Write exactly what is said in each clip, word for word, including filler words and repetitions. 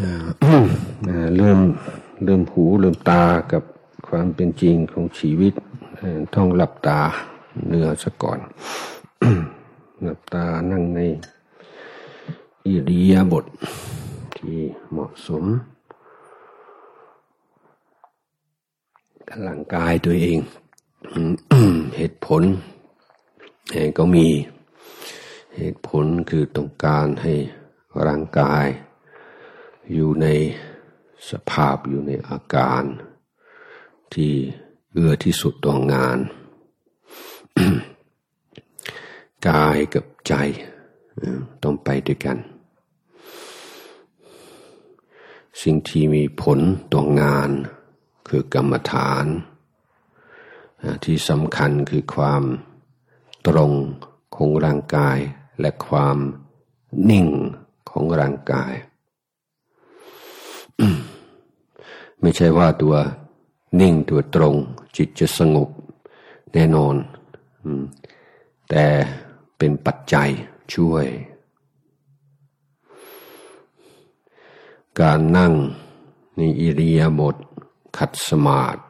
เริ่มเริ่มหูเริ่มตากับความเป็นจริงของชีวิตต้องหลับตาเนื้อซะก่อน หลับตานั่งในอิริยาบถที่เหมาะสมกับร่างกายตัวเอง เหตุผลก็มีเหตุผลคือต้องการให้ร่างกายอยู่ในสภาพอยู่ในอาการที่เอื้อที่สุดต่องาน กายกับใจต้องไปด้วยกันสิ่งที่มีผลต่องานคือกรรมฐานที่สำคัญคือความตรงของร่างกายและความนิ่งของร่างกายไม่ใช่ว่าตัวนิ่งตัวตรงจิตจะสงบแน่นอนแต่เป็นปัจจัยช่วยการนั่งในอิริยาบถขัดสมาธิ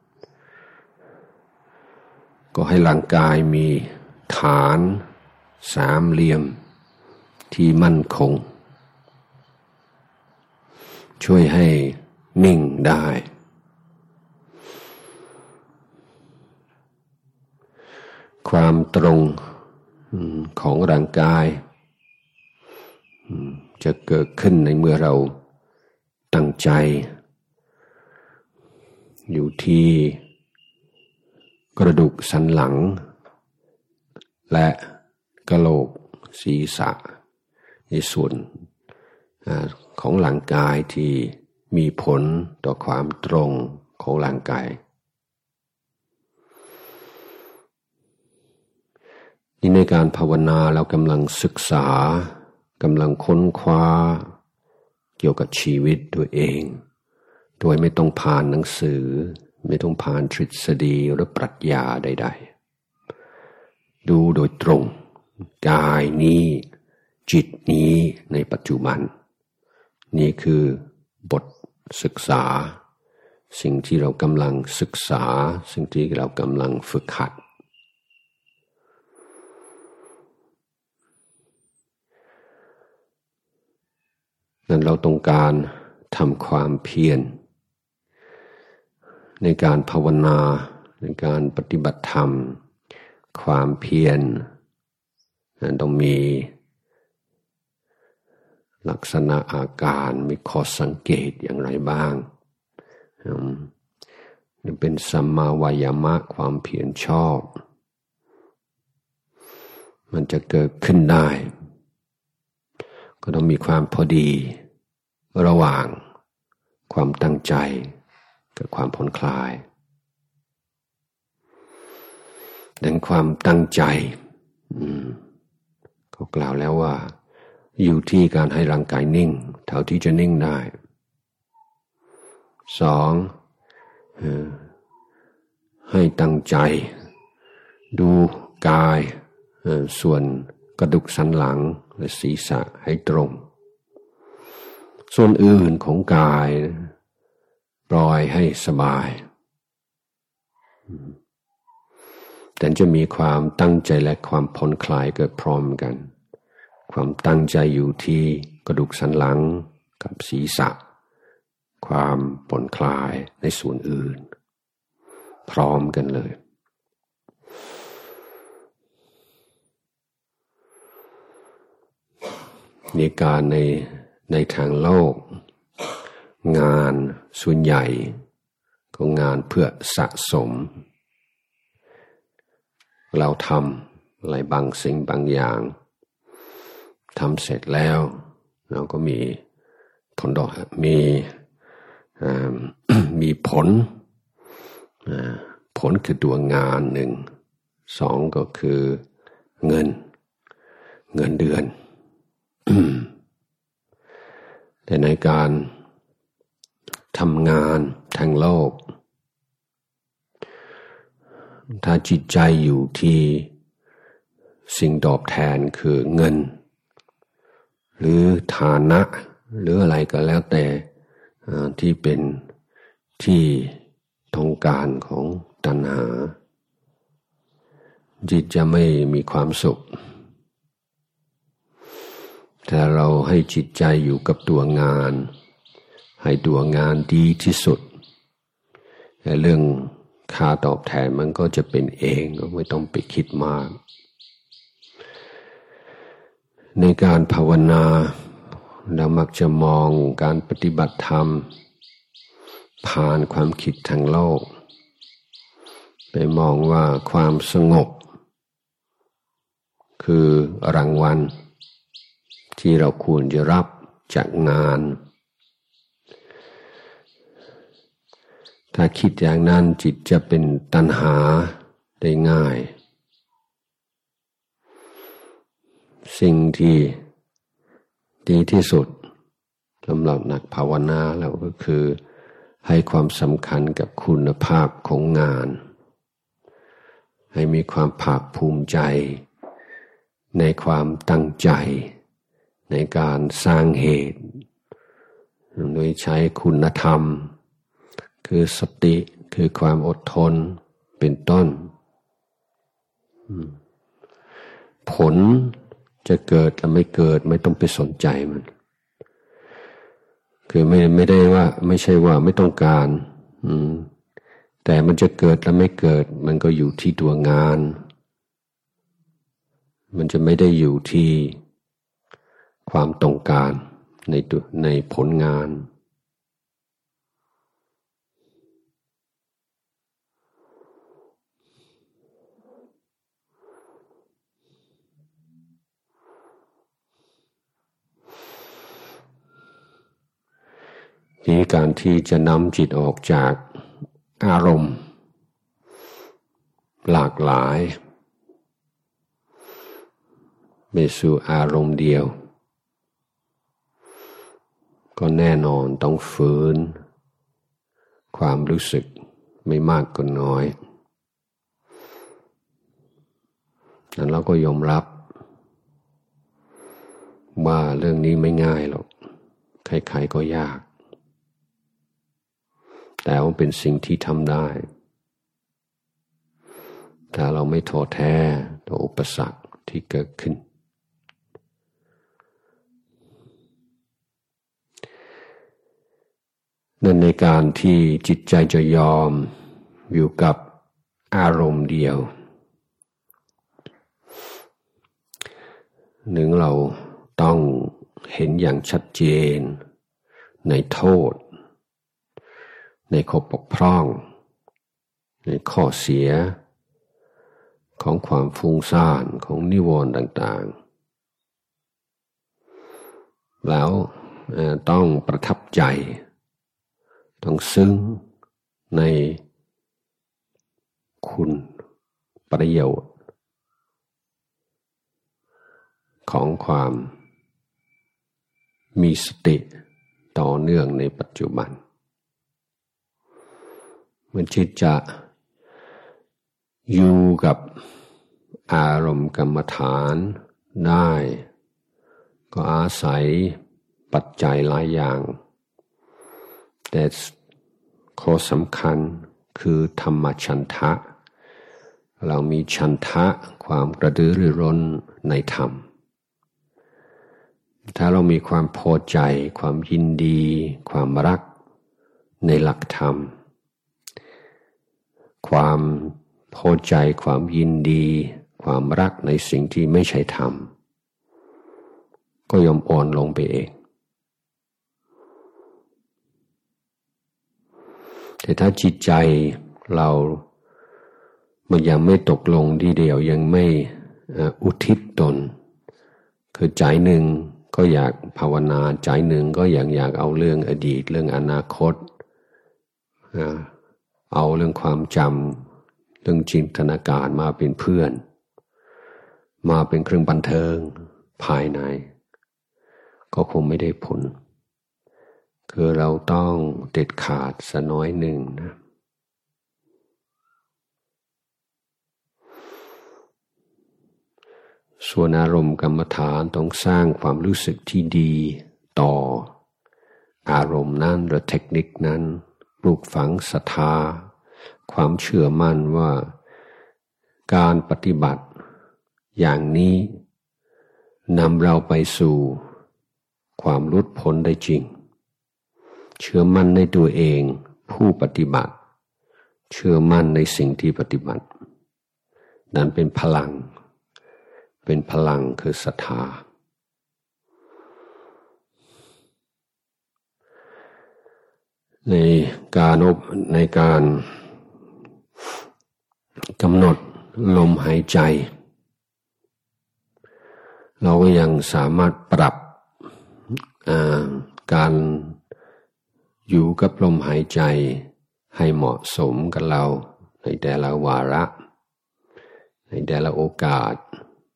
ก็ให้ร่างกายมีฐานสามเหลี่ยมที่มั่นคงช่วยให้นิ่งได้ความตรงของร่างกายจะเกิดขึ้นในเมื่อเราตั้งใจอยู่ที่กระดูกสันหลังและกะโหลกศีรษะในส่วนของร่างกายที่มีผลต่อความตรงของร่างกายนี่ในการภาวนาเรากำลังศึกษากำลังค้นคว้าเกี่ยวกับชีวิตตัวเองโดยไม่ต้องผ่านหนังสือไม่ต้องผ่านทฤษฎีหรือปรัชญาใดๆดูโดยตรงกายนี้จิตนี้ในปัจจุบันนี่คือบทศึกษาสิ่งที่เรากำลังศึกษาสิ่งที่เรากำลังฝึกหัดนั้นเราต้องการทำความเพียรในการภาวนาในการปฏิบัติธรรมความเพียรนั้นต้องมีลักษณะอาการมีข้อสังเกตอย่างไรบ้างนี่เป็นสัมมาวายามะความเพียรชอบมันจะเกิดขึ้นได้ก็ต้องมีความพอดีระหว่างความตั้งใจกับความผ่อนคลายดังความตั้งใจเขากล่าวแล้วว่าอยู่ที่การให้ร่างกายนิ่งเท่าที่จะนิ่งได้สองให้ตั้งใจดูกายส่วนกระดูกสันหลังและศีรษะให้ตรงส่วนอื่นของกายปล่อยให้สบายแต่จะมีความตั้งใจและความผ่อนคลายเกิดพร้อมกันความตั้งใจอยู่ที่กระดูกสันหลังกับศีรษะความผ่อนคลายในส่วนอื่นพร้อมกันเลยในการในในทางโลกงานส่วนใหญ่ก็งานเพื่อสะสมเราทำอะไรบางสิ่งบางอย่างทำเสร็จแล้วเราก็มีผลดอกมีมีผลผลคือตัวงานหนึ่งสองก็คือเงินเงินเดือน แต่ในการทำงานทางโลกถ้าจิตใจอยู่ที่สิ่งตอบแทนคือเงินหรือฐานะหรืออะไรก็แล้วแต่ที่เป็นที่ต้องการของตัณหาจิตจะไม่มีความสุขถ้าเราให้จิตใจอยู่กับตัวงานให้ตัวงานดีที่สุดเรื่องค่าตอบแทนมันก็จะเป็นเองก็ไม่ต้องไปคิดมากในการภาวนาเรามักจะมองการปฏิบัติธรรมผ่านความคิดทางโลกไปมองว่าความสงบคือรางวัลที่เราควรจะรับจากงานถ้าคิดอย่างนั้นจิตจะเป็นตัณหาได้ง่ายสิ่งที่ดีที่สุดสำหรับนักภาวนาแล้วก็คือให้ความสำคัญกับคุณภาพของงานให้มีความภาคภูมิใจในความตั้งใจในการสร้างเหตุโดยใช้คุณธรรมคือสติคือความอดทนเป็นต้นผลจะเกิดหรือไม่เกิดไม่ต้องไปสนใจมันคือไม่ไม่ได้ว่าไม่ใช่ว่าไม่ต้องการอืมแต่มันจะเกิดหรือไม่เกิดมันก็อยู่ที่ตัวงานมันจะไม่ได้อยู่ที่ความต้องการในตัวในผลงานนี่การที่จะนำจิตออกจากอารมณ์หลากหลายไปสู่อารมณ์เดียวก็แน่นอนต้องฝืนความรู้สึกไม่มากก็น้อยนั้นเราก็ยอมรับว่าเรื่องนี้ไม่ง่ายหรอกใครๆก็ยากแต่ว่าเป็นสิ่งที่ทำได้ถ้าเราไม่ท้อแท้ต่ออุปสรรคที่เกิดขึ้นนั่นในการที่จิตใจจะยอมอยู่กับอารมณ์เดียวหนึ่งเราต้องเห็นอย่างชัดเจนในโทษในข้อบกพร่องในข้อเสียของความฟุ้งซ่านของนิวรณ์ต่างๆแล้วต้องประทับใจต้องซึ้งในคุณประโยชน์ของความมีสติต่อเนื่องในปัจจุบันมันจิตจะอยู่กับอารมณ์กรรมฐานได้ก็อาศัยปัจจัยหลายอย่างแต่ข้อสำคัญคือธรรมฉันทะเรามีฉันทะความกระตือรือร้นในธรรมถ้าเรามีความพอใจความยินดีความรักในหลักธรรมความพอใจความยินดีความรักในสิ่งที่ไม่ใช่ธรรมก็ยอมอ่อนลงไปเองแต่ถ้าจิตใจเรามันยังไม่ตกลงทีเดียวยังไม่อุทิศตนคือใจหนึ่งก็อยากภาวนาใจหนึ่งก็อยากอยากเอาเรื่องอดีตเรื่องอนาคตเอาเรื่องความจำเรื่องจินตนาการมาเป็นเพื่อนมาเป็นเครื่องบันเทิงภายในก็คงไม่ได้ผลคือเราต้องเด็ดขาดสักน้อยหนึ่งนะส่วนอารมณ์กรรมฐานต้องสร้างความรู้สึกที่ดีต่ออารมณ์นั้นหรือเทคนิคนั้นปลูกฝังศรัทธาความเชื่อมั่นว่าการปฏิบัติอย่างนี้นำเราไปสู่ความหลุดพ้นได้จริงเชื่อมั่นในตัวเองผู้ปฏิบัติเชื่อมั่นในสิ่งที่ปฏิบัตินั้นเป็นพลังเป็นพลังคือศรัทธาในการอบในการกำหนดลมหายใจเราก็ยังสามารถปรับการอยู่กับลมหายใจให้เหมาะสมกับเราในแต่ละวาระในแต่ละโอกาส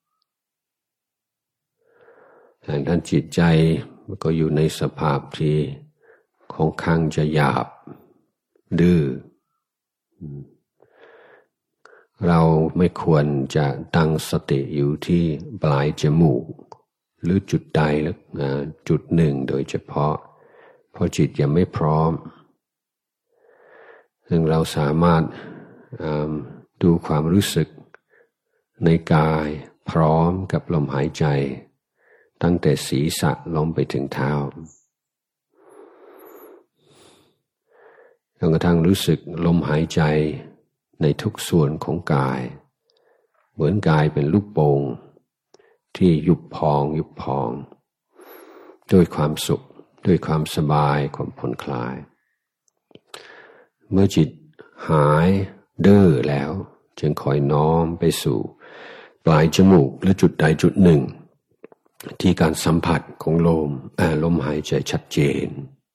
ทางด้านจิตใจมันก็อยู่ในสภาพที่ค่อนข้างจะหยาบดื้อเราไม่ควรจะตั้งสติอยู่ที่ปลายจมูกหรือจุดใดจุดหนึ่งโดยเฉพาะเพราะจิตยังไม่พร้อมซึ่งเราสามารถดูความรู้สึกในกายพร้อมกับลมหายใจตั้งแต่ศีรษะลงไปถึงเท้าจนกระทั่งรู้สึกลมหายใจในทุกส่วนของกายเหมือนกายเป็นลูกโป่งที่ยุบพองยุบพองด้วยความสุขด้วยความสบายความผ่อนคลายเมื่อจิตหายเด้อแล้วจึงคอยน้อมไปสู่ปลายจมูกและจุดใดจุดหนึ่งที่การสัมผัสของลมลมหายใจชัดเจน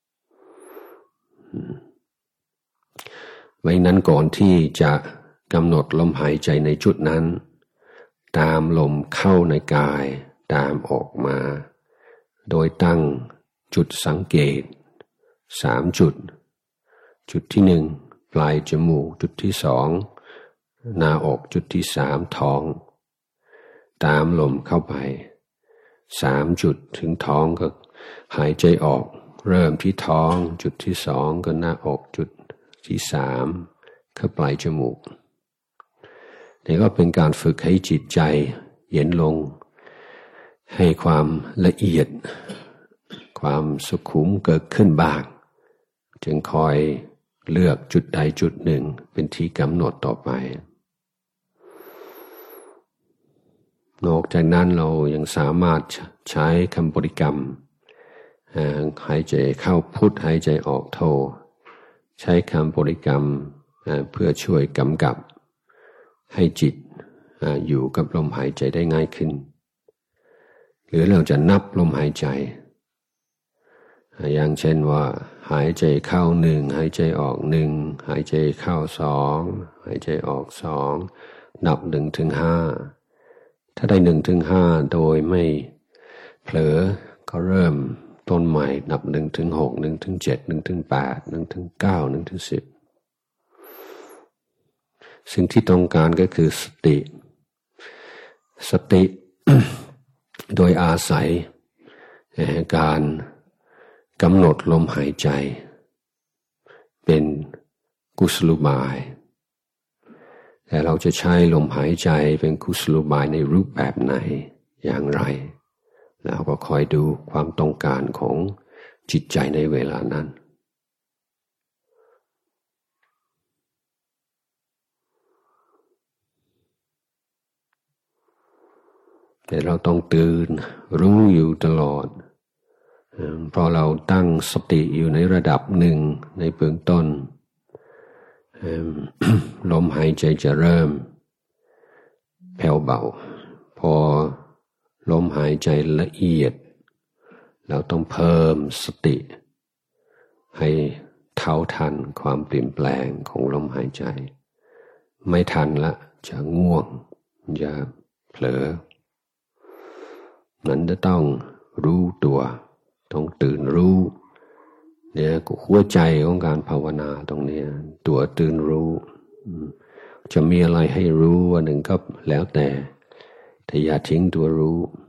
ไว้นั้นก่อนที่จะกำหนดลมหายใจในจุดนั้นตามลมเข้าในกายตามออกมาโดยตั้งจุดสังเกตสามจุดจุดที่หนึ่งปลายจมูกจุดที่สองหน้าอกจุดที่สามท้องตามลมเข้าไปสามจุดถึงท้องก็หายใจออกเริ่มที่ท้องจุดที่สองก็หน้าอกจุดที่สามคือปลายจมูกนี่ก็เป็นการฝึกให้จิตใจเย็นลงให้ความละเอียดความสุขุมเกิดขึ้นบ้างจึงคอยเลือกจุดใดจุดหนึ่งเป็นที่กำหนดต่อไปนอกจากนั้นเรายังสามารถใช้คำบริกรรมหายใจเข้าพุทหายใจออกโทใช้คำบริกรรมเพื่อช่วยกำกับให้จิตอยู่กับลมหายใจได้ง่ายขึ้นหรือเราจะนับลมหายใจอย่างเช่นว่าหายใจเข้าหนึ่งหายใจออกหนึ่งหายใจเข้าสองหายใจออกสองนับหนึ่งถึงห้าถ้าได้หนึ่งถึงห้าโดยไม่เผลอก็เริ่มต้นใหม่นับหนึ่งถึงหกหนึ่งถึงเจ็ดหนึ่งถึงแปดหนึ่งถึงเก้าหนึ่งถึงสิบสิ่งที่ต้องการก็คือสติสติ โดยอาศัยการกำหนดลมหายใจเป็นกุศโลบายแต่เราจะใช้ลมหายใจเป็นกุศโลบายในรูปแบบไหนอย่างไรแล้วก็คอยดูความต้องการของจิตใจในเวลานั้นแต่เราต้องตื่นรู้อยู่ตลอดเพราะเราตั้งสติอยู่ในระดับหนึ่งในเบื้องต้นลมหายใจจะเริ่มแผ่วเบาพอลมหายใจละเอียดเราต้องเพิ่มสติให้เท่าทันความเปลี่ยนแปลงของลมหายใจไม่ทันละจะง่วงจะเผลอนั้นจะต้องรู้ตัวต้องตื่นรู้เนี่ยหัวใจของการภาวนาตรงนี้ตัวตื่นรู้จะมีอะไรให้รู้วันหนึ่งก็แล้วแต่แต่อย่าทิ้งตัวรู้